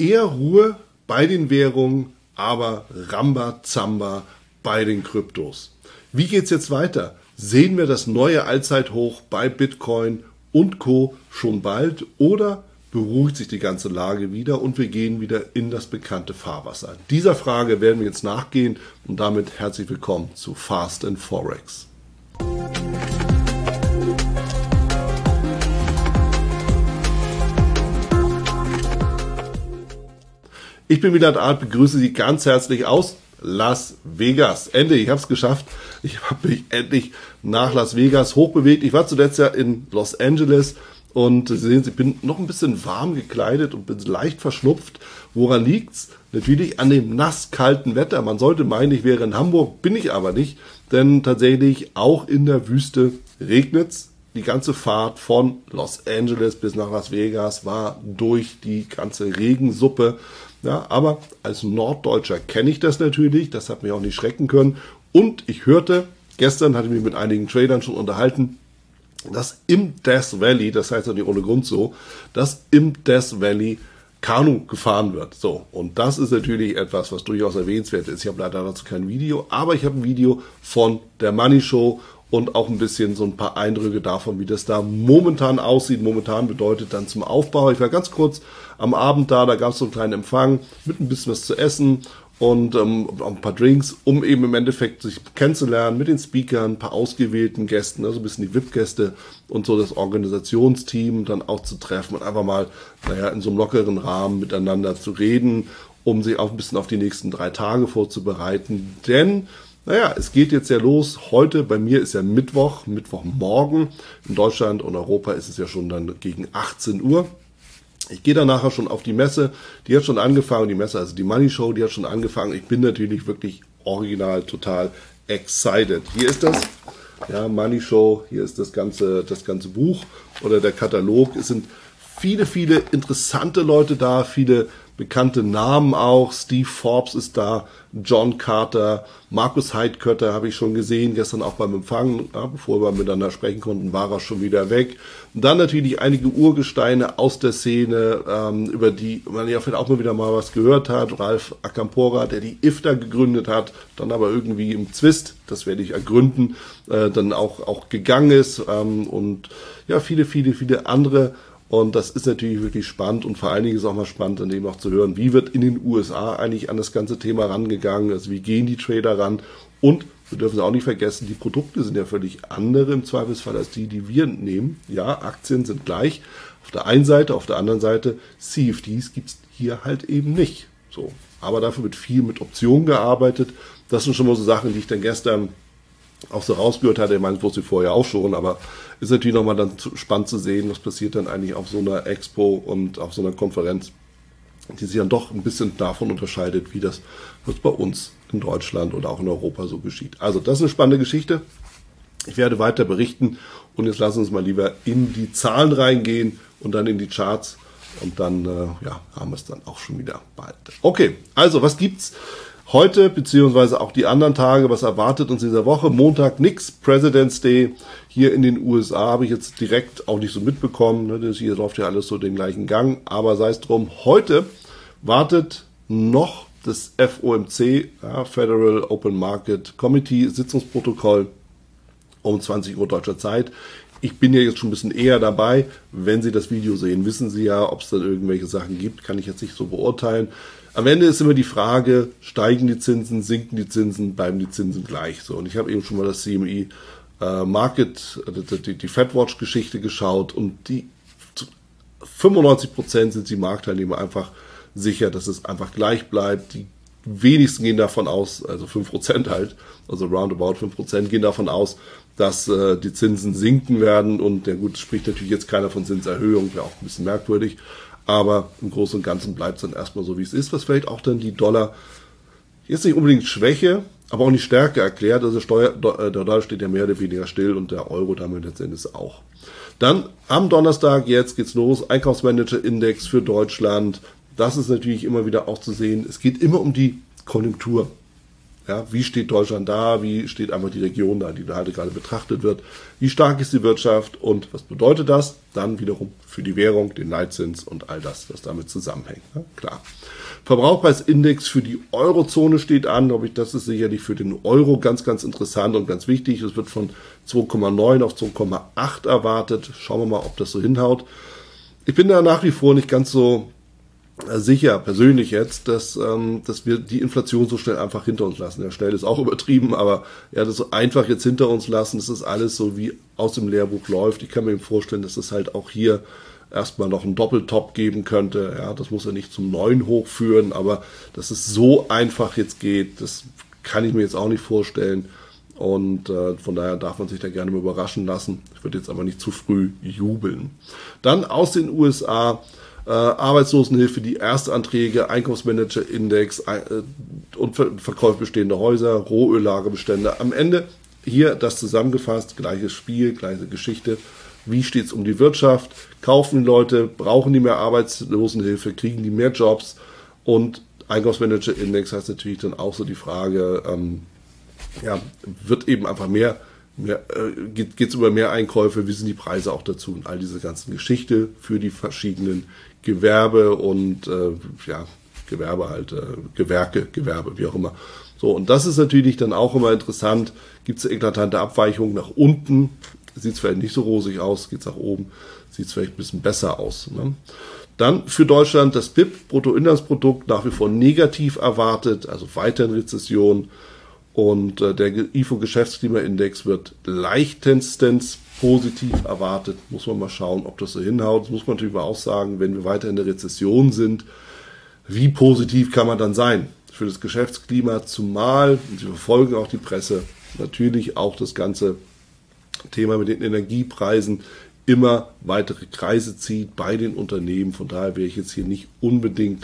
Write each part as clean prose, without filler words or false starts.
eher Ruhe bei den Währungen, aber Rambazamba bei den Kryptos. Wie geht es jetzt weiter? Sehen wir das neue Allzeithoch bei Bitcoin und Co. schon bald oder beruhigt sich die ganze Lage wieder und wir gehen wieder in das bekannte Fahrwasser? Dieser Frage werden wir jetzt nachgehen und damit herzlich willkommen zu Fast and Forex. Ich bin Wieland Art, begrüße Sie ganz herzlich aus Las Vegas. Endlich, ich habe es geschafft. Ich habe mich endlich nach Las Vegas hochbewegt. Ich war zuletzt ja in Los Angeles und Sie sehen, ich bin noch ein bisschen warm gekleidet und bin leicht verschnupft. Woran liegt's? Natürlich an dem nasskalten Wetter. Man sollte meinen, ich wäre in Hamburg, bin ich aber nicht, denn tatsächlich auch in der Wüste regnet's. Die ganze Fahrt von Los Angeles bis nach Las Vegas war durch die ganze Regensuppe. Ja, aber als Norddeutscher kenne ich das natürlich, das hat mich auch nicht schrecken können. Und ich hörte, gestern hatte ich mich mit einigen Tradern schon unterhalten, dass im Death Valley, das heißt ja nicht ohne Grund so, dass im Death Valley Kanu gefahren wird. So, und das ist natürlich etwas, was durchaus erwähnenswert ist. Ich habe leider dazu kein Video, aber ich habe ein Video von der Money Show und auch ein bisschen so ein paar Eindrücke davon, wie das da momentan aussieht. Momentan bedeutet dann zum Aufbau. Ich war ganz kurz am Abend da gab es so einen kleinen Empfang mit ein bisschen was zu essen und ein paar Drinks, um eben im Endeffekt sich kennenzulernen mit den Speakern, ein paar ausgewählten Gästen, also ein bisschen die VIP-Gäste und so das Organisationsteam dann auch zu treffen und einfach mal, in so einem lockeren Rahmen miteinander zu reden, um sich auch ein bisschen auf die nächsten 3 Tage vorzubereiten. Denn es geht jetzt ja los. Heute, bei mir ist ja Mittwochmorgen. In Deutschland und Europa ist es ja schon dann gegen 18 Uhr. Ich gehe dann nachher schon auf die Messe. Die hat schon angefangen, die Messe, also die Money Show, die hat schon angefangen. Ich bin natürlich wirklich original total excited. Hier ist das, Money Show, hier ist das ganze Buch oder der Katalog. Es sind viele, viele interessante Leute da, viele bekannte Namen auch. Steve Forbes ist da, John Carter, Markus Heidkötter habe ich schon gesehen, gestern auch beim Empfang, bevor wir miteinander sprechen konnten, war er schon wieder weg. Und dann natürlich einige Urgesteine aus der Szene, über die man ja vielleicht auch mal wieder mal was gehört hat. Ralf Acampora, der die IFTA gegründet hat, dann aber irgendwie im Zwist, das werde ich ergründen, dann auch gegangen ist und ja, viele, viele, viele andere. Und das ist natürlich wirklich spannend und vor allen Dingen ist auch mal spannend, dann eben auch zu hören, wie wird in den USA eigentlich an das ganze Thema rangegangen, also wie gehen die Trader ran und wir dürfen es auch nicht vergessen, die Produkte sind ja völlig andere im Zweifelsfall als die wir nehmen. Ja, Aktien sind gleich auf der einen Seite, auf der anderen Seite CFDs gibt es hier halt eben nicht. So, aber dafür wird viel mit Optionen gearbeitet. Das sind schon mal so Sachen, die ich dann gestern auch so rausgehört hatte, ich meine, das wusste ich vorher auch schon, aber ist natürlich nochmal dann spannend zu sehen, was passiert dann eigentlich auf so einer Expo und auf so einer Konferenz, die sich dann doch ein bisschen davon unterscheidet, wie das was bei uns in Deutschland oder auch in Europa so geschieht. Also das ist eine spannende Geschichte. Ich werde weiter berichten und jetzt lassen wir uns mal lieber in die Zahlen reingehen und dann in die Charts und dann haben wir es dann auch schon wieder bald. Okay, also was gibt's heute, beziehungsweise auch die anderen Tage, was erwartet uns dieser Woche? Montag nix, President's Day hier in den USA habe ich jetzt direkt auch nicht so mitbekommen. Ne? Hier läuft ja alles so den gleichen Gang, aber sei es drum. Heute wartet noch das FOMC, Federal Open Market Committee, Sitzungsprotokoll um 20 Uhr deutscher Zeit. Ich bin ja jetzt schon ein bisschen eher dabei. Wenn Sie das Video sehen, wissen Sie ja, ob es dann irgendwelche Sachen gibt, kann ich jetzt nicht so beurteilen. Am Ende ist immer die Frage, steigen die Zinsen, sinken die Zinsen, bleiben die Zinsen gleich. So, und ich habe eben schon mal das CME Market, die FedWatch-Geschichte geschaut und die 95% sind die Marktteilnehmer einfach sicher, dass es einfach gleich bleibt. Die wenigsten gehen davon aus, also 5% halt, also roundabout 5% gehen davon aus, dass die Zinsen sinken werden und ja gut, spricht natürlich jetzt keiner von Zinserhöhung, wäre auch ein bisschen merkwürdig. Aber im Großen und Ganzen bleibt es dann erstmal so, wie es ist, was vielleicht auch dann die Dollar, jetzt nicht unbedingt Schwäche, aber auch nicht Stärke erklärt. Also der Dollar steht ja mehr oder weniger still und der Euro damit letztendlich auch. Dann am Donnerstag, jetzt geht's los, Einkaufsmanager-Index für Deutschland. Das ist natürlich immer wieder auch zu sehen. Es geht immer um die Konjunktur. Ja, wie steht Deutschland da? Wie steht einfach die Region da, die da halt gerade betrachtet wird? Wie stark ist die Wirtschaft und was bedeutet das dann wiederum für die Währung, den Leitzins und all das, was damit zusammenhängt? Ja, klar. Verbraucherpreisindex für die Eurozone steht an. Das ist sicherlich für den Euro ganz, ganz interessant und ganz wichtig. Es wird von 2,9 auf 2,8 erwartet. Schauen wir mal, ob das so hinhaut. Ich bin da nach wie vor nicht ganz so sicher, persönlich jetzt, dass wir die Inflation so schnell einfach hinter uns lassen. Ja, schnell ist auch übertrieben, aber ja, das so einfach jetzt hinter uns lassen, das ist alles so wie aus dem Lehrbuch läuft. Ich kann mir eben vorstellen, dass es halt auch hier erstmal noch einen Doppeltop geben könnte. Ja, das muss ja nicht zum neuen Hoch führen, aber dass es so einfach jetzt geht, das kann ich mir jetzt auch nicht vorstellen. Und von daher darf man sich da gerne mal überraschen lassen. Ich würde jetzt aber nicht zu früh jubeln. Dann aus den USA Arbeitslosenhilfe, die Erstanträge, Einkaufsmanager-Index und Verkauf bestehender Häuser, Rohöllagerbestände. Am Ende hier das zusammengefasst, gleiches Spiel, gleiche Geschichte. Wie steht es um die Wirtschaft? Kaufen die Leute? Brauchen die mehr Arbeitslosenhilfe? Kriegen die mehr Jobs? Und Einkaufsmanager-Index heißt natürlich dann auch so die Frage, wird eben einfach geht es über mehr Einkäufe, wie sind die Preise auch dazu und all diese ganzen Geschichte für die verschiedenen Gewerbe und Gewerbe, wie auch immer. So, und das ist natürlich dann auch immer interessant. Gibt es eklatante Abweichungen nach unten? Sieht es vielleicht nicht so rosig aus, geht es nach oben, sieht es vielleicht ein bisschen besser aus. Ne? Dann für Deutschland das BIP, Bruttoinlandsprodukt, nach wie vor negativ erwartet, also weiterhin Rezession. Und der IFO-Geschäftsklimaindex wird leichtestens positiv erwartet. Muss man mal schauen, ob das so hinhaut. Das muss man natürlich auch sagen, wenn wir weiter in der Rezession sind, wie positiv kann man dann sein? Für das Geschäftsklima zumal, und Sie verfolgen auch die Presse, natürlich auch das ganze Thema mit den Energiepreisen immer weitere Kreise zieht bei den Unternehmen. Von daher wäre ich jetzt hier nicht unbedingt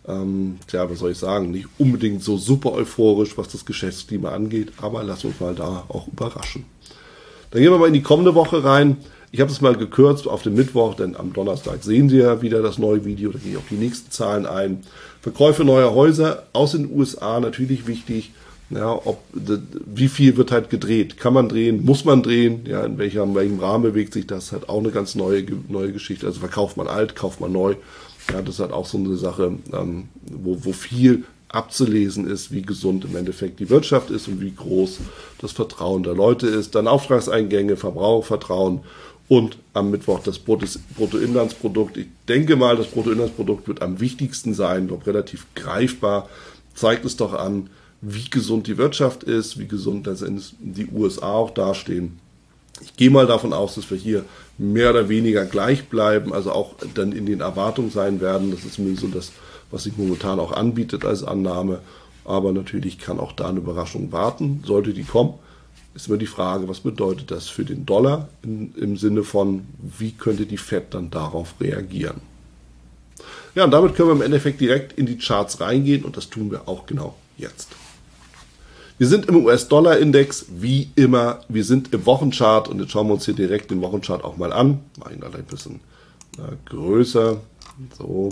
nicht unbedingt so super euphorisch, was das Geschäftsklima angeht, aber lasst uns mal da auch überraschen. Dann gehen wir mal in die kommende Woche rein. Ich habe es mal gekürzt auf den Mittwoch, denn am Donnerstag sehen Sie ja wieder das neue Video, da gehe ich auf die nächsten Zahlen ein. Verkäufe neuer Häuser aus den USA, natürlich wichtig. Ja, wie viel wird halt gedreht? Kann man drehen? Muss man drehen? Ja, in welchem Rahmen bewegt sich das? Hat auch eine ganz neue Geschichte. Also verkauft man alt, kauft man neu. Ja, das ist halt auch so eine Sache, wo viel abzulesen ist, wie gesund im Endeffekt die Wirtschaft ist und wie groß das Vertrauen der Leute ist. Dann Auftragseingänge, Verbrauchervertrauen und am Mittwoch das Bruttoinlandsprodukt. Ich denke mal, das Bruttoinlandsprodukt wird am wichtigsten sein, doch relativ greifbar. Zeigt es doch an, wie gesund die Wirtschaft ist, wie gesund letztendlich die USA auch dastehen. Ich gehe mal davon aus, dass wir hier mehr oder weniger gleich bleiben, also auch dann in den Erwartungen sein werden. Das ist zumindest so das, was sich momentan auch anbietet als Annahme. Aber natürlich kann auch da eine Überraschung warten. Sollte die kommen, ist immer die Frage, was bedeutet das für den Dollar im Sinne von, wie könnte die Fed dann darauf reagieren? Ja, und damit können wir im Endeffekt direkt in die Charts reingehen und das tun wir auch genau jetzt. Wir sind im US-Dollar-Index, wie immer. Wir sind im Wochenchart und jetzt schauen wir uns hier direkt den Wochenchart auch mal an. Mache ihn ein bisschen größer. So.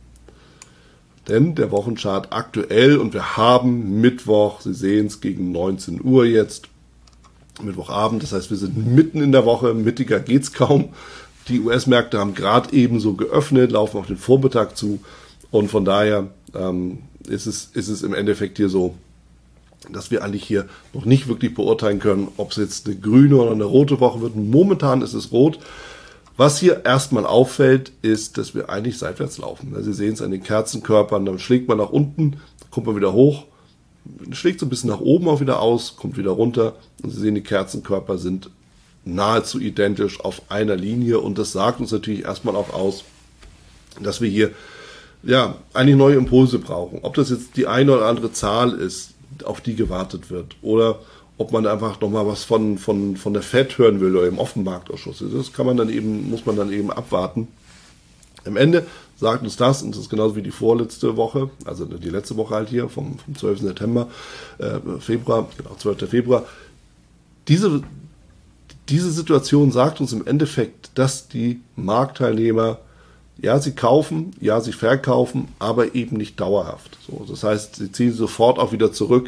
Denn der Wochenchart aktuell und wir haben Mittwoch, Sie sehen es, gegen 19 Uhr jetzt, Mittwochabend. Das heißt, wir sind mitten in der Woche, mittiger geht's kaum. Die US-Märkte haben gerade ebenso geöffnet, laufen auf den Vormittag zu und von daher ist es im Endeffekt hier so, dass wir eigentlich hier noch nicht wirklich beurteilen können, ob es jetzt eine grüne oder eine rote Woche wird. Momentan ist es rot. Was hier erstmal auffällt, ist, dass wir eigentlich seitwärts laufen. Sie sehen es an den Kerzenkörpern, dann schlägt man nach unten, kommt man wieder hoch, schlägt so ein bisschen nach oben auch wieder aus, kommt wieder runter. Und Sie sehen, die Kerzenkörper sind nahezu identisch auf einer Linie und das sagt uns natürlich erstmal auch aus, dass wir hier eigentlich neue Impulse brauchen. Ob das jetzt die eine oder andere Zahl ist, auf die gewartet wird, oder ob man einfach nochmal was von der Fed hören will oder im Offenmarktausschuss. Das muss man dann eben abwarten. Am Ende sagt uns das, und das ist genauso wie die vorletzte Woche, also die letzte Woche halt hier, vom 12. Februar, 12. Februar, diese Situation sagt uns im Endeffekt, dass die Marktteilnehmer, ja, sie kaufen, ja, sie verkaufen, aber eben nicht dauerhaft. So, das heißt, sie ziehen sofort auch wieder zurück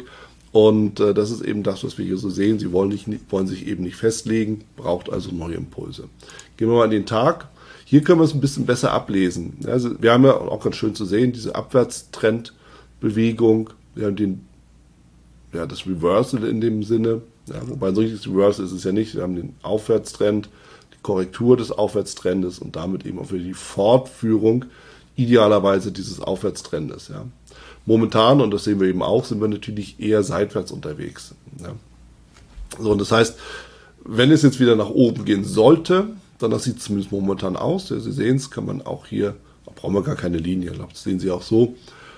Und das ist eben das, was wir hier so sehen. Sie wollen sich eben nicht festlegen, braucht also neue Impulse. Gehen wir mal an den Tag. Hier können wir es ein bisschen besser ablesen. Also wir haben ja auch ganz schön zu sehen, diese Abwärtstrendbewegung. Wir haben das Reversal in dem Sinne. Ja, wobei ein solches Reversal ist es ja nicht. Wir haben den Aufwärtstrend, die Korrektur des Aufwärtstrendes und damit eben auch wieder die Fortführung idealerweise dieses Aufwärtstrendes. Ja. Momentan, und das sehen wir eben auch, sind wir natürlich eher seitwärts unterwegs. Ja. So, und das heißt, wenn es jetzt wieder nach oben gehen sollte, dann das sieht zumindest momentan aus. Ja, Sie sehen es, kann man auch hier, da brauchen wir gar keine Linie, das sehen Sie auch so.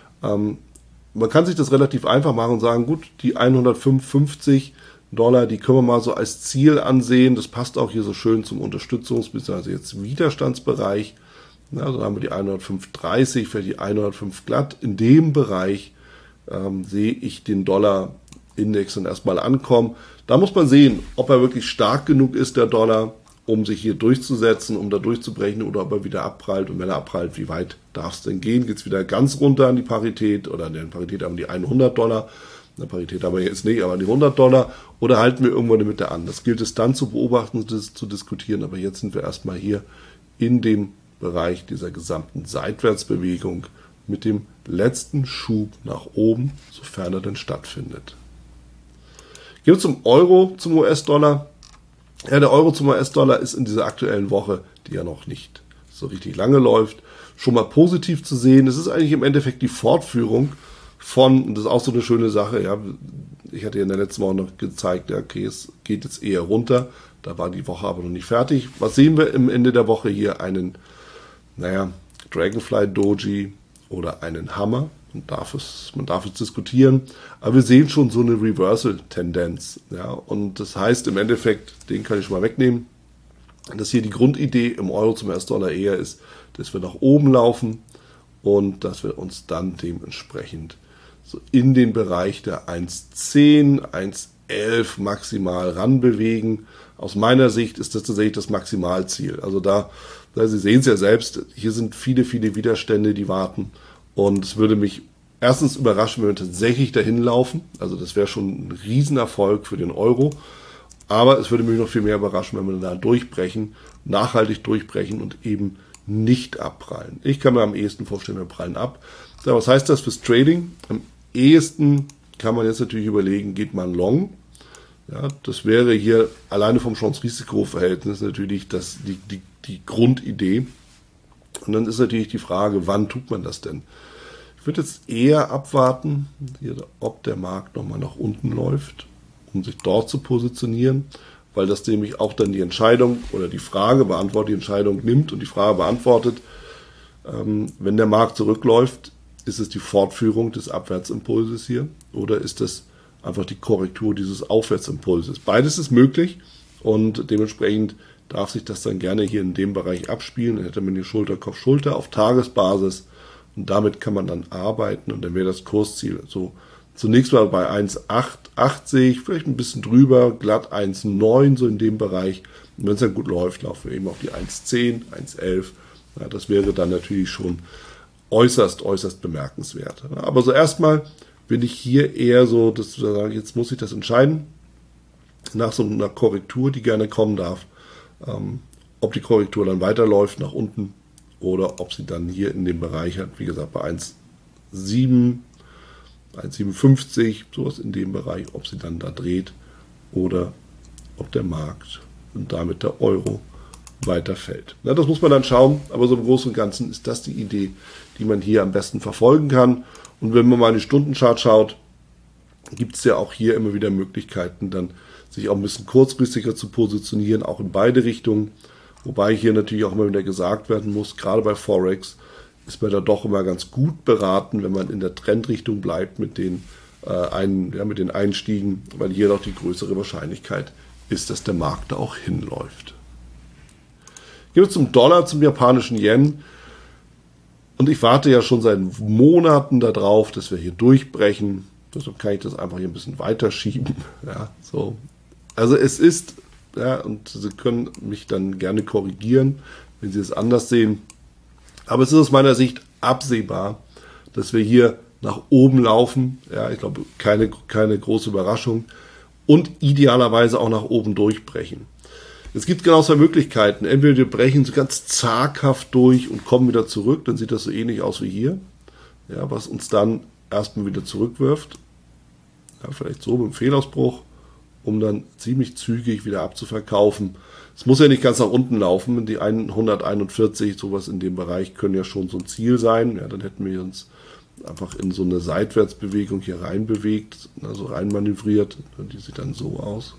Man kann sich das relativ einfach machen und sagen, gut, die 105,50 $, die können wir mal so als Ziel ansehen. Das passt auch hier so schön zum bzw. jetzt Widerstandsbereich. Ja, also haben wir die 105,30, für die 105 glatt. In dem Bereich sehe ich den Dollar-Index dann erstmal ankommen. Da muss man sehen, ob er wirklich stark genug ist, der Dollar, um sich hier durchzusetzen, um da durchzubrechen, oder ob er wieder abprallt. Und wenn er abprallt, wie weit darf es denn gehen? Geht es wieder ganz runter an die Parität, oder in der Parität haben wir die 100 $. In der Parität haben wir jetzt nicht, aber die 100 $, oder halten wir irgendwo in der Mitte an? Das gilt es dann zu beobachten und zu diskutieren, aber jetzt sind wir erstmal hier in dem Bereich dieser gesamten Seitwärtsbewegung mit dem letzten Schub nach oben, sofern er denn stattfindet. Gehen wir zum Euro, zum US-Dollar. Ja, der Euro zum US-Dollar ist in dieser aktuellen Woche, die ja noch nicht so richtig lange läuft, schon mal positiv zu sehen. Es ist eigentlich im Endeffekt die Fortführung von, und das ist auch so eine schöne Sache, ja, ich hatte ja in der letzten Woche noch gezeigt, ja, okay, es geht jetzt eher runter, da war die Woche aber noch nicht fertig. Was sehen wir im Ende der Woche hier? Einen, Dragonfly Doji oder einen Hammer. Man darf es diskutieren, aber wir sehen schon so eine Reversal-Tendenz. Ja, und das heißt im Endeffekt, den kann ich schon mal wegnehmen, dass hier die Grundidee im Euro zum US-Dollar eher ist, dass wir nach oben laufen und dass wir uns dann dementsprechend so in den Bereich der 1,10, 1,11 maximal ranbewegen. Aus meiner Sicht ist das tatsächlich das Maximalziel. Also Sie sehen es ja selbst, hier sind viele, viele Widerstände, die warten. Und es würde mich erstens überraschen, wenn wir tatsächlich dahin laufen. Also das wäre schon ein Riesenerfolg für den Euro. Aber es würde mich noch viel mehr überraschen, wenn wir da durchbrechen, nachhaltig durchbrechen und eben nicht abprallen. Ich kann mir am ehesten vorstellen, wir prallen ab. Ja, was heißt das fürs Trading? Am ehesten kann man jetzt natürlich überlegen, geht man long? Ja, das wäre hier alleine vom Chance-Risiko-Verhältnis natürlich die Grundidee. Und dann ist natürlich die Frage, wann tut man das denn? Ich würde jetzt eher abwarten, ob der Markt nochmal nach unten läuft, um sich dort zu positionieren, weil das nämlich auch dann die Entscheidung oder die Frage beantwortet, die Entscheidung nimmt und die Frage beantwortet, wenn der Markt zurückläuft, ist es die Fortführung des Abwärtsimpulses hier oder ist es einfach die Korrektur dieses Aufwärtsimpulses? Beides ist möglich und dementsprechend darf sich das dann gerne hier in dem Bereich abspielen. Dann hätte man die Schulter, Kopf, Schulter auf Tagesbasis und damit kann man dann arbeiten und dann wäre das Kursziel so zunächst mal bei 1,880, vielleicht ein bisschen drüber, glatt 1,9 so in dem Bereich. Und wenn es dann gut läuft, laufen wir eben auf die 1,10, 1,11. Ja, das wäre dann natürlich schon äußerst bemerkenswert. Aber so erstmal bin ich hier eher so, dass wir sagen, jetzt muss ich das entscheiden, nach so einer Korrektur, die gerne kommen darf, ob die Korrektur dann weiterläuft nach unten oder ob sie dann hier in dem Bereich hat, wie gesagt, bei 1,7, 1,57, sowas in dem Bereich, ob sie dann da dreht oder ob der Markt und damit der Euro weiterfällt. Na, das muss man dann schauen, aber so im Großen und Ganzen ist das die Idee, die man hier am besten verfolgen kann. Und wenn man mal in die Stundenchart schaut, gibt es ja auch hier immer wieder Möglichkeiten, dann sich auch ein bisschen kurzfristiger zu positionieren, auch in beide Richtungen. Wobei hier natürlich auch immer wieder gesagt werden muss, gerade bei Forex ist man da doch immer ganz gut beraten, wenn man in der Trendrichtung bleibt mit den Einstiegen, weil hier doch die größere Wahrscheinlichkeit ist, dass der Markt da auch hinläuft. Gehen wir zum Dollar, zum japanischen Yen. Und ich warte ja schon seit Monaten darauf, dass wir hier durchbrechen. Deshalb kann ich das einfach hier ein bisschen weiterschieben. Ja, so. Also es ist, ja, und Sie können mich dann gerne korrigieren, wenn Sie es anders sehen. Aber es ist aus meiner Sicht absehbar, dass wir hier nach oben laufen. Ja, ich glaube, keine große Überraschung. Und idealerweise auch nach oben durchbrechen. Es gibt genau zwei Möglichkeiten. Entweder wir brechen so ganz zaghaft durch und kommen wieder zurück. Dann sieht das so ähnlich aus wie hier. Ja, was uns dann erstmal wieder zurückwirft. Ja, vielleicht so mit einem Fehlausbruch, um dann ziemlich zügig wieder abzuverkaufen. Es muss ja nicht ganz nach unten laufen. Die 141, sowas in dem Bereich, können ja schon so ein Ziel sein. Ja, dann hätten wir uns einfach in so eine Seitwärtsbewegung hier rein bewegt, also rein manövriert. Die sieht dann so aus.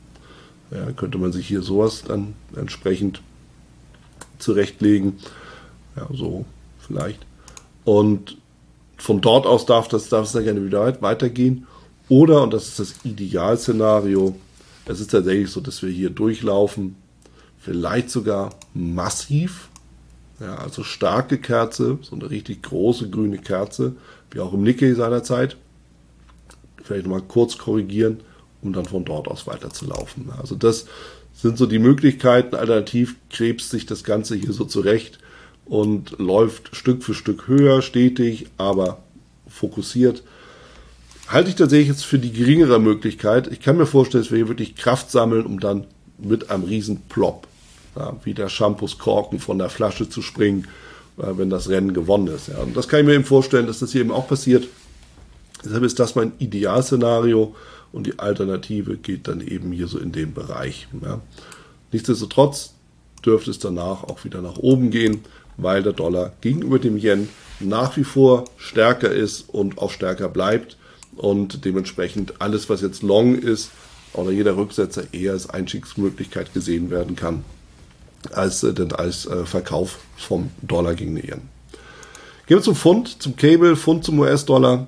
Ja, könnte man sich hier sowas dann entsprechend zurechtlegen. Ja, so vielleicht. Und von dort aus darf es dann gerne wieder weitergehen. Oder, und das ist das Idealszenario, es ist tatsächlich so, dass wir hier durchlaufen, vielleicht sogar massiv, ja, also starke Kerze, so eine richtig große grüne Kerze, wie auch im Nikkei seinerzeit. Vielleicht nochmal kurz korrigieren, um dann von dort aus weiterzulaufen. Also das sind so die Möglichkeiten. Alternativ krebst sich das Ganze hier so zurecht und läuft Stück für Stück höher, stetig, aber fokussiert. Halte ich tatsächlich jetzt für die geringere Möglichkeit. Ich kann mir vorstellen, dass wir hier wirklich Kraft sammeln, um dann mit einem riesen Plop, ja, wie der Shampoos-Korken von der Flasche zu springen, wenn das Rennen gewonnen ist. Ja. Und das kann ich mir eben vorstellen, dass das hier eben auch passiert. Deshalb ist das mein Idealszenario und die Alternative geht dann eben hier so in den Bereich. Ja. Nichtsdestotrotz dürfte es danach auch wieder nach oben gehen, weil der Dollar gegenüber dem Yen nach wie vor stärker ist und auch stärker bleibt. Und dementsprechend alles, was jetzt long ist, oder jeder Rücksetzer eher als Einstiegsmöglichkeit gesehen werden kann, als Verkauf vom Dollar gegen den Yen. Gehen wir zum Pfund, zum Cable, Pfund zum US-Dollar.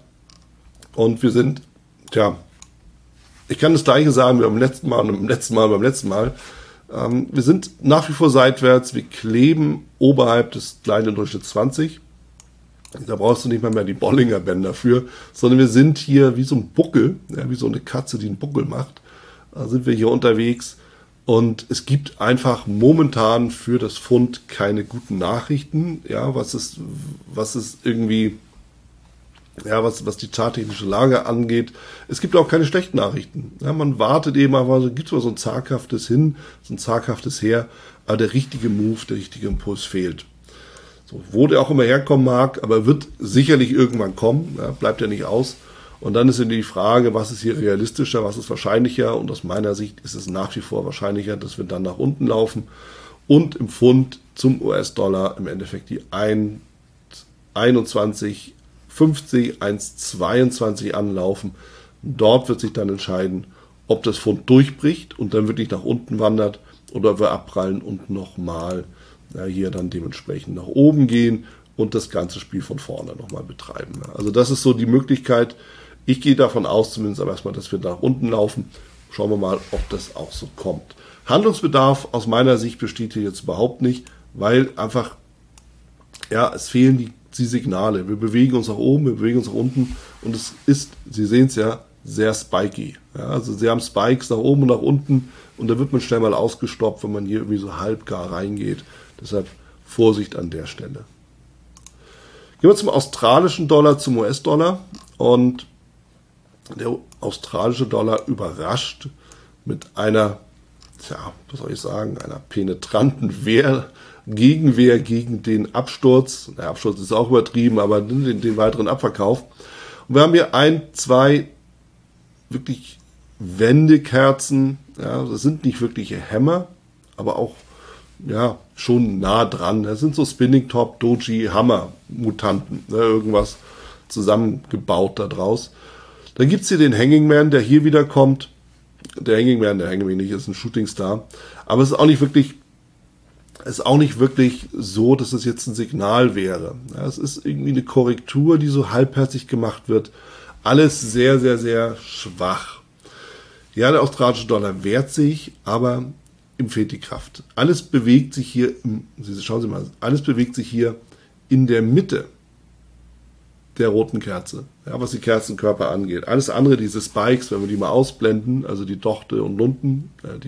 Und wir sind, ich kann das Gleiche sagen wie beim letzten Mal und beim letzten Mal. Wir sind nach wie vor seitwärts, wir kleben oberhalb des kleinen Durchschnitts 20. Da brauchst du nicht mal mehr die Bollinger Bänder für, sondern wir sind hier wie so ein Buckel, ja, wie so eine Katze, die einen Buckel macht. Da sind wir hier unterwegs und es gibt einfach momentan für das Pfund keine guten Nachrichten, ja, was die charttechnische Lage angeht. Es gibt auch keine schlechten Nachrichten. Ja, man wartet eben einfach, gibt es mal so ein zaghaftes Hin, so ein zaghaftes Her, aber der richtige Move, der richtige Impuls fehlt. Wo der auch immer herkommen mag, aber wird sicherlich irgendwann kommen, ja, bleibt ja nicht aus. Und dann ist eben die Frage, was ist hier realistischer, was ist wahrscheinlicher? Und aus meiner Sicht ist es nach wie vor wahrscheinlicher, dass wir dann nach unten laufen und im Pfund zum US-Dollar im Endeffekt die 1,2150, 1,22 anlaufen. Dort wird sich dann entscheiden, ob das Pfund durchbricht und dann wirklich nach unten wandert oder ob wir abprallen und nochmal hier dann dementsprechend nach oben gehen und das ganze Spiel von vorne nochmal betreiben. Also das ist so die Möglichkeit. Ich gehe davon aus, zumindest aber erstmal, dass wir nach unten laufen. Schauen wir mal, ob das auch so kommt. Handlungsbedarf aus meiner Sicht besteht hier jetzt überhaupt nicht, weil einfach, es fehlen die Signale. Wir bewegen uns nach oben, wir bewegen uns nach unten und es ist, Sie sehen es ja, sehr spiky. Ja, also Sie haben Spikes nach oben und nach unten und da wird man schnell mal ausgestoppt, wenn man hier irgendwie so halbgar reingeht. Deshalb Vorsicht an der Stelle. Gehen wir zum australischen Dollar, zum US-Dollar. Und der australische Dollar überrascht mit einer, einer penetranten Gegenwehr gegen den Absturz. Der Absturz ist auch übertrieben, aber den weiteren Abverkauf. Und wir haben hier 2 wirklich Wendekerzen. Ja, das sind nicht wirkliche Hämmer, aber auch schon nah dran. Das sind so Spinning Top, Doji, Hammer, Mutanten, irgendwas zusammengebaut da draus. Dann gibt es hier den Hanging Man, der hier wieder kommt. Der Hanging Man nicht, ist ein Shooting Star. Aber es ist auch nicht wirklich so, dass es jetzt ein Signal wäre. Ja, es ist irgendwie eine Korrektur, die so halbherzig gemacht wird. Alles sehr, sehr, sehr schwach. Ja, der australische Dollar wehrt sich, aber ihm fehlt die Kraft. Alles bewegt sich hier, schauen Sie mal, alles bewegt sich hier in der Mitte der roten Kerze, ja, was die Kerzenkörper angeht. Alles andere, diese Spikes, wenn wir die mal ausblenden, also die Dochte und Lunten,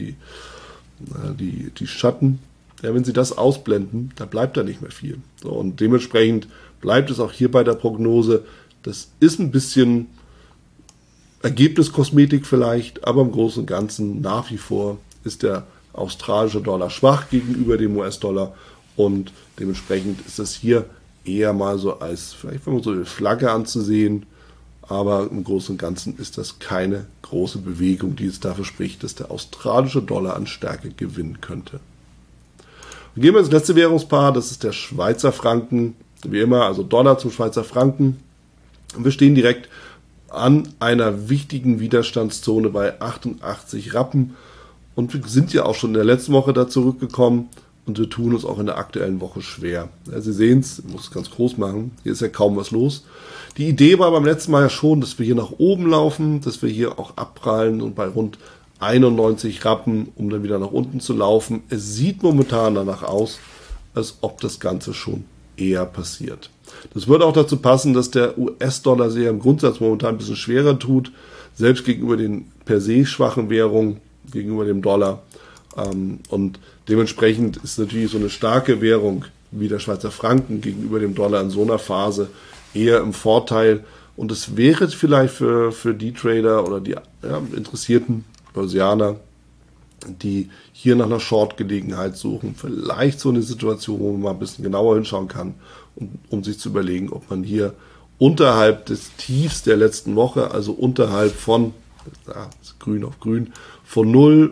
die Schatten, wenn Sie das ausblenden, dann bleibt da nicht mehr viel. So, und dementsprechend bleibt es auch hier bei der Prognose, Das ist ein bisschen Ergebniskosmetik vielleicht, aber im Großen und Ganzen nach wie vor ist der australische Dollar schwach gegenüber dem US-Dollar und dementsprechend ist das hier eher mal so als vielleicht so eine Flagge anzusehen, aber im Großen und Ganzen ist das keine große Bewegung, die jetzt dafür spricht, dass der australische Dollar an Stärke gewinnen könnte. Wir gehen wir ins letzte Währungspaar, das ist der Schweizer Franken, wie immer, also Dollar zum Schweizer Franken. Und wir stehen direkt an einer wichtigen Widerstandszone bei 88 Rappen und wir sind ja auch schon in der letzten Woche da zurückgekommen und wir tun uns auch in der aktuellen Woche schwer. Ja, Sie sehen es, ich muss es ganz groß machen, hier ist ja kaum was los. Die Idee war beim letzten Mal ja schon, dass wir hier nach oben laufen, dass wir hier auch abprallen und bei rund 91 Rappen, um dann wieder nach unten zu laufen. Es sieht momentan danach aus, als ob das Ganze schon eher passiert. Das würde auch dazu passen, dass der US-Dollar sich im Grundsatz momentan ein bisschen schwerer tut, selbst gegenüber den per se schwachen Währungen, gegenüber dem Dollar. Und dementsprechend ist natürlich so eine starke Währung wie der Schweizer Franken gegenüber dem Dollar in so einer Phase eher im Vorteil. Und es wäre vielleicht für die Trader oder die interessierten Börsianer, die hier nach einer Short-Gelegenheit suchen, vielleicht so eine Situation, wo man mal ein bisschen genauer hinschauen kann, um sich zu überlegen, ob man hier unterhalb des Tiefs der letzten Woche, also unterhalb von, grün auf grün, von 0,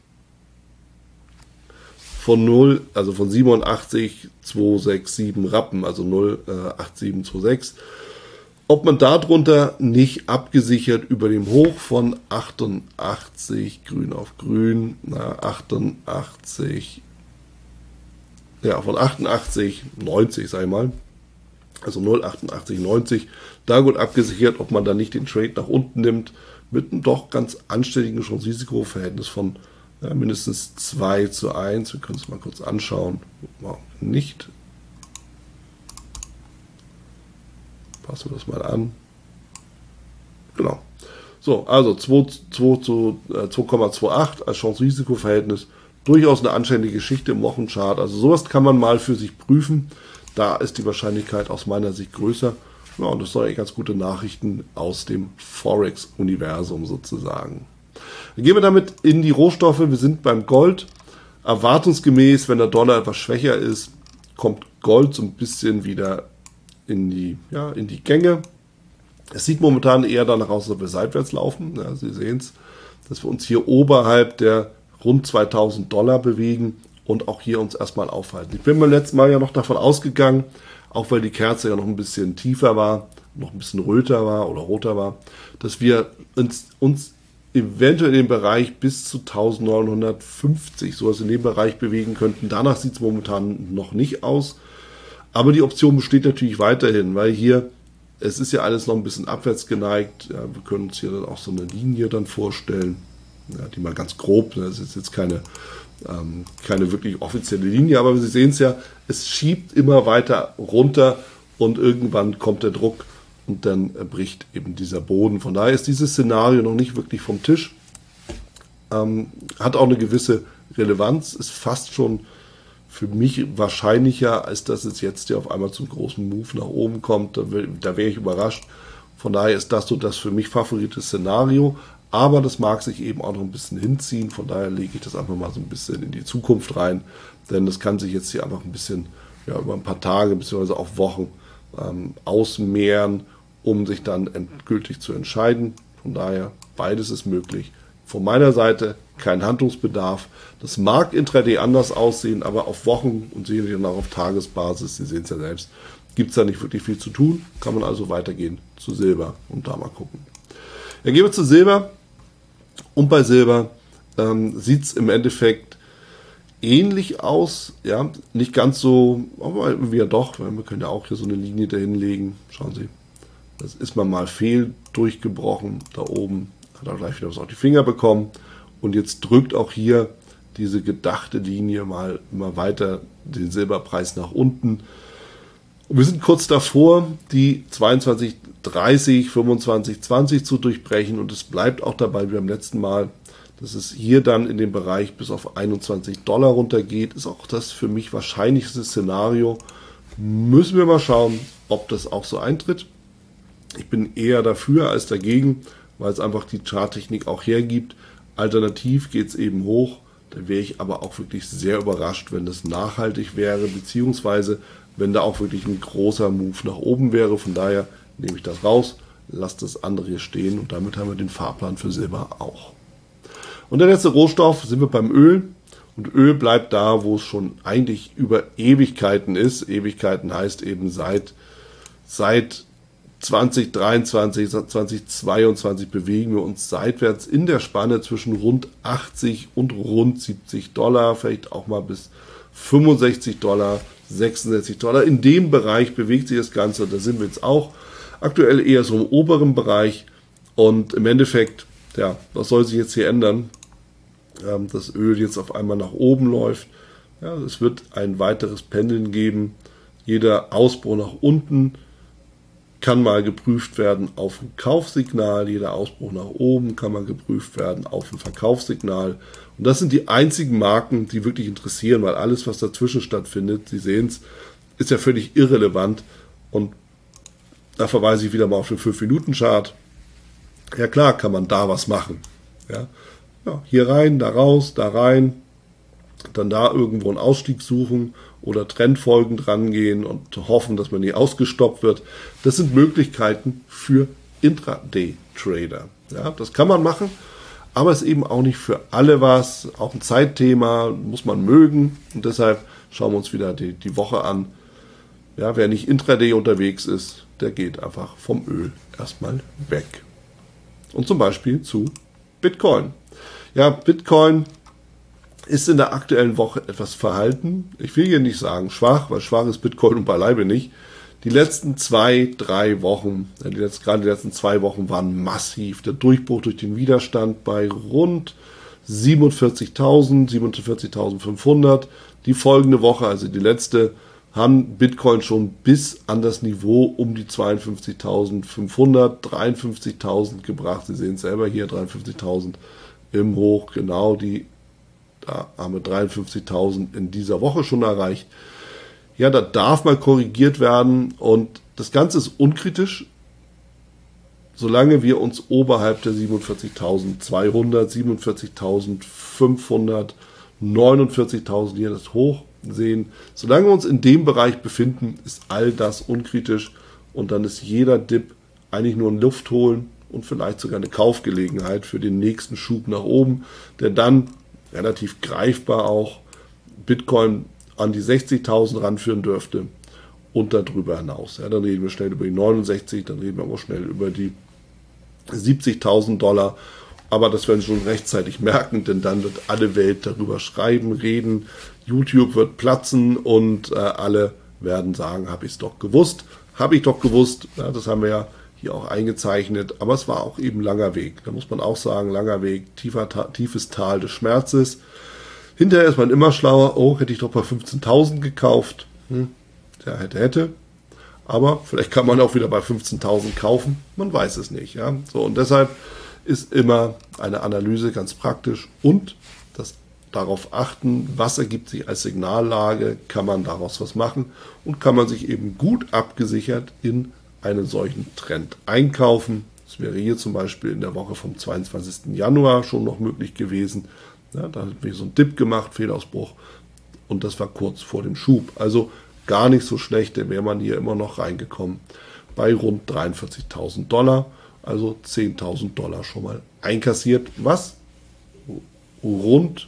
also von 87,267 Rappen, also 0,8726, ob man darunter nicht abgesichert über dem Hoch von 88, grün auf grün, von 88,90, sag ich mal, also 0,8890, da gut abgesichert, ob man da nicht den Trade nach unten nimmt, mit einem doch ganz anständigen Chance-Risiko-Verhältnis von mindestens 2:1. Wir können es mal kurz anschauen. Nicht. Passen wir das mal an. Genau. So, also 2,28 als Chance-Risiko-Verhältnis. Durchaus eine anständige Geschichte im Wochenchart. Also sowas kann man mal für sich prüfen. Da ist die Wahrscheinlichkeit aus meiner Sicht größer. Ja, und das sind eigentlich ganz gute Nachrichten aus dem Forex-Universum sozusagen. Dann gehen wir damit in die Rohstoffe. Wir sind beim Gold. Erwartungsgemäß, wenn der Dollar etwas schwächer ist, kommt Gold so ein bisschen wieder in die Gänge. Es sieht momentan eher danach aus, dass wir seitwärts laufen. Ja, Sie sehen es, dass wir uns hier oberhalb der rund $2000 bewegen und auch hier uns erstmal aufhalten. Ich bin beim letzten Mal ja noch davon ausgegangen, auch weil die Kerze ja noch ein bisschen tiefer war, noch ein bisschen röter war oder roter war, dass wir uns eventuell in den Bereich bis zu 1950, sowas in dem Bereich bewegen könnten. Danach sieht es momentan noch nicht aus. Aber die Option besteht natürlich weiterhin, weil hier, es ist ja alles noch ein bisschen abwärts geneigt. Ja, wir können uns hier dann auch so eine Linie dann vorstellen, ja, die mal ganz grob, das ist jetzt keine wirklich offizielle Linie, aber Sie sehen es ja, es schiebt immer weiter runter und irgendwann kommt der Druck und dann bricht eben dieser Boden. Von daher ist dieses Szenario noch nicht wirklich vom Tisch. Hat auch eine gewisse Relevanz, ist fast schon für mich wahrscheinlicher, als dass es jetzt hier auf einmal zum großen Move nach oben kommt. Da wäre ich überrascht. Von daher ist das so das für mich favorite Szenario. Aber das mag sich eben auch noch ein bisschen hinziehen. Von daher lege ich das einfach mal so ein bisschen in die Zukunft rein. Denn das kann sich jetzt hier einfach ein bisschen über ein paar Tage bzw. auch Wochen ausmehren, um sich dann endgültig zu entscheiden. Von daher, beides ist möglich. Von meiner Seite kein Handlungsbedarf. Das mag intraday anders aussehen, aber auf Wochen und sicherlich auch auf Tagesbasis, Sie sehen es ja selbst, gibt es da nicht wirklich viel zu tun. Kann man also weitergehen zu Silber und da mal gucken. Dann gehen wir zu Silber. Und bei Silber sieht es im Endeffekt ähnlich aus. Ja, nicht ganz so, aber irgendwie ja doch. Weil wir können ja auch hier so eine Linie dahin legen. Schauen Sie, das ist man mal fehl durchgebrochen. Da oben hat er gleich wieder was auf die Finger bekommen. Und jetzt drückt auch hier diese gedachte Linie mal immer weiter den Silberpreis nach unten. Und wir sind kurz davor, die 22,30, 25,20 zu durchbrechen. Und es bleibt auch dabei wie beim letzten Mal, dass es hier dann in den Bereich bis auf $21 runtergeht. Ist auch das für mich wahrscheinlichste Szenario. Müssen wir mal schauen, ob das auch so eintritt. Ich bin eher dafür als dagegen, weil es einfach die Charttechnik auch hergibt. Alternativ geht es eben hoch. Da wäre ich aber auch wirklich sehr überrascht, wenn das nachhaltig wäre, beziehungsweise wenn da auch wirklich ein großer Move nach oben wäre. Von daher nehme ich das raus, lasse das andere hier stehen und damit haben wir den Fahrplan für Silber auch. Und der letzte Rohstoff sind wir beim Öl. Und Öl bleibt da, wo es schon eigentlich über Ewigkeiten ist. Ewigkeiten heißt eben seit 2023, 2022 bewegen wir uns seitwärts in der Spanne zwischen rund 80 und rund 70 Dollar, vielleicht auch mal bis 65 Dollar, 66 Dollar. In dem Bereich bewegt sich das Ganze, da sind wir jetzt auch aktuell eher so im oberen Bereich. Und im Endeffekt, ja, was soll sich jetzt hier ändern? Das Öl jetzt auf einmal nach oben läuft. Ja, es wird ein weiteres Pendeln geben. Jeder Ausbruch nach unten kann mal geprüft werden auf ein Kaufsignal. Jeder Ausbruch nach oben kann mal geprüft werden auf ein Verkaufssignal. Und das sind die einzigen Marken, die wirklich interessieren, weil alles, was dazwischen stattfindet, Sie sehen es, ist ja völlig irrelevant. Und da verweise ich wieder mal auf den 5-Minuten-Chart. Ja klar, kann man da was machen. Ja, hier rein, da raus, da rein, dann da irgendwo einen Ausstieg suchen oder trendfolgend rangehen und hoffen, dass man nie ausgestoppt wird. Das sind Möglichkeiten für Intraday-Trader. Ja, das kann man machen, aber es ist eben auch nicht für alle was. Auch ein Zeitthema muss man mögen und deshalb schauen wir uns wieder die Woche an. Ja, wer nicht Intraday unterwegs ist, der geht einfach vom Öl erstmal weg. Und zum Beispiel zu Bitcoin. Ja, Bitcoin ist in der aktuellen Woche etwas verhalten. Ich will hier nicht sagen schwach, weil schwach ist Bitcoin und beileibe nicht. Die letzten 2-3 Wochen, gerade die letzten 2 Wochen waren massiv. Der Durchbruch durch den Widerstand bei rund 47.000, 47.500. Die folgende Woche, also die letzte, haben Bitcoin schon bis an das Niveau um die 52.500, 53.000 gebracht. Sie sehen es selber hier, 53.000 im Hoch, genau da haben wir 53.000 in dieser Woche schon erreicht. Ja, da darf mal korrigiert werden und das Ganze ist unkritisch, solange wir uns oberhalb der 47.200, 47.500, 49.000 hier das Hoch sehen. Solange wir uns in dem Bereich befinden, ist all das unkritisch und dann ist jeder Dip eigentlich nur ein Luft holen und vielleicht sogar eine Kaufgelegenheit für den nächsten Schub nach oben, der dann relativ greifbar auch Bitcoin an die 60.000 ranführen dürfte und darüber hinaus. Ja, dann reden wir schnell über die 69, dann reden wir aber schnell über die 70.000 Dollar. Aber das werden Sie schon rechtzeitig merken, denn dann wird alle Welt darüber schreiben, reden. YouTube wird platzen und alle werden sagen, habe ich es doch gewusst. Habe ich doch gewusst. Ja, das haben wir ja hier auch eingezeichnet. Aber es war auch eben langer Weg. Da muss man auch sagen, langer Weg, tiefes Tal des Schmerzes. Hinterher ist man immer schlauer. Oh, hätte ich doch bei 15.000 gekauft. Ja, hätte. Aber vielleicht kann man auch wieder bei 15.000 kaufen. Man weiß es nicht. Ja, so und deshalb ist immer eine Analyse ganz praktisch und das darauf achten, was ergibt sich als Signallage, kann man daraus was machen und kann man sich eben gut abgesichert in einen solchen Trend einkaufen. Das wäre hier zum Beispiel in der Woche vom 22. Januar schon noch möglich gewesen. Ja, da hat wir so einen Dip gemacht, Fehlausbruch und das war kurz vor dem Schub. Also gar nicht so schlecht, da wäre man hier immer noch reingekommen bei rund 43.000 Dollar. Also 10.000 Dollar schon mal einkassiert, was rund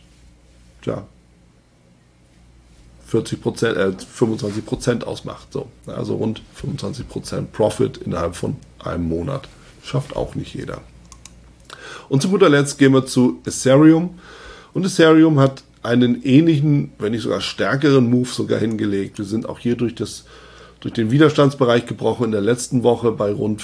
25% ausmacht. So, also rund 25% Profit innerhalb von einem Monat. Schafft auch nicht jeder. Und zu guter Letzt gehen wir zu Ethereum. Und Ethereum hat einen ähnlichen, wenn nicht sogar stärkeren Move sogar hingelegt. Wir sind auch hier durch den Widerstandsbereich gebrochen in der letzten Woche bei rund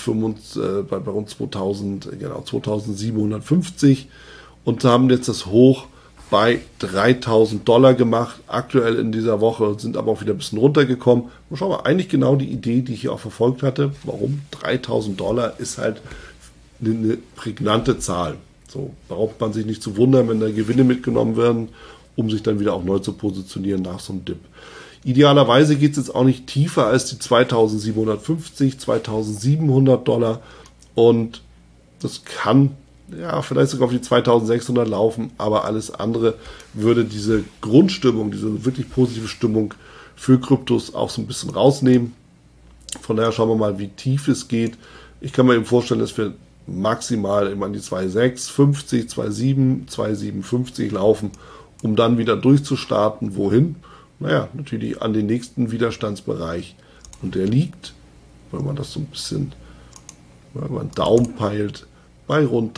2.750 und haben jetzt das Hoch bei 3.000 Dollar gemacht, aktuell in dieser Woche, sind aber auch wieder ein bisschen runtergekommen. Und schauen wir, eigentlich genau die Idee, die ich hier auch verfolgt hatte. Warum? 3.000 Dollar ist halt eine prägnante Zahl. So braucht man sich nicht zu wundern, wenn da Gewinne mitgenommen werden, um sich dann wieder auch neu zu positionieren nach so einem Dip. Idealerweise geht es jetzt auch nicht tiefer als die 2750, 2700 Dollar und das kann ja vielleicht sogar auf die 2600 laufen, aber alles andere würde diese Grundstimmung, diese wirklich positive Stimmung für Kryptos auch so ein bisschen rausnehmen. Von daher schauen wir mal, wie tief es geht. Ich kann mir eben vorstellen, dass wir maximal immer an die 2,650, 2,7, 2,750 laufen, um dann wieder durchzustarten. Wohin? Naja, natürlich an den nächsten Widerstandsbereich. Und der liegt, wenn man das so ein bisschen, wenn man Daumen peilt, bei rund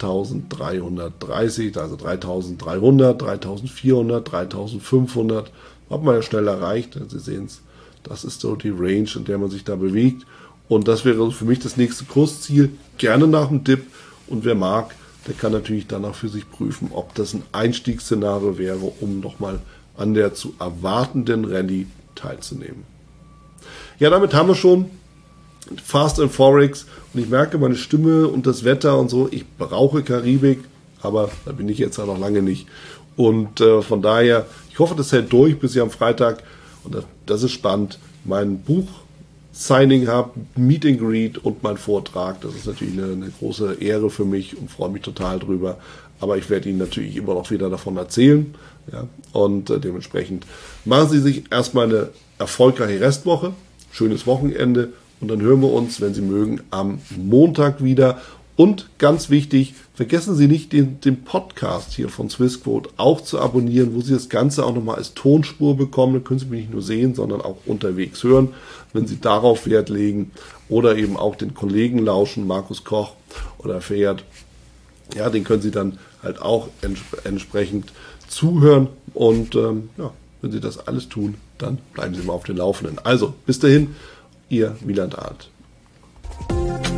3.330, also 3.300, 3.400, 3.500. Hat man ja schnell erreicht. Sie sehen es, das ist so die Range, in der man sich da bewegt. Und das wäre für mich das nächste Kursziel. Gerne nach dem Dip. Und wer mag, der kann natürlich danach für sich prüfen, ob das ein Einstiegsszenario wäre, um nochmal an der zu erwartenden Rallye teilzunehmen. Ja, damit haben wir schon Fast and Forex. Und ich merke meine Stimme und das Wetter und so. Ich brauche Karibik, aber da bin ich jetzt ja noch lange nicht. Und von daher, ich hoffe, das hält durch bis ich am Freitag. Und das ist spannend. Mein Buch Signing habe, Meet and Greet und mein Vortrag. Das ist natürlich eine große Ehre für mich und freue mich total drüber. Aber ich werde Ihnen natürlich immer noch wieder davon erzählen. Ja, und dementsprechend machen Sie sich erstmal eine erfolgreiche Restwoche, schönes Wochenende und dann hören wir uns, wenn Sie mögen, am Montag wieder. Und ganz wichtig, vergessen Sie nicht, den Podcast hier von Swissquote auch zu abonnieren, wo Sie das Ganze auch nochmal als Tonspur bekommen. Dann können Sie mich nicht nur sehen, sondern auch unterwegs hören, wenn Sie darauf Wert legen. Oder eben auch den Kollegen lauschen, Markus Koch oder Fährt. Ja, den können Sie dann halt auch entsprechend zuhören. Und ja, wenn Sie das alles tun, dann bleiben Sie mal auf den Laufenden. Also, bis dahin, Ihr Wieland Arndt.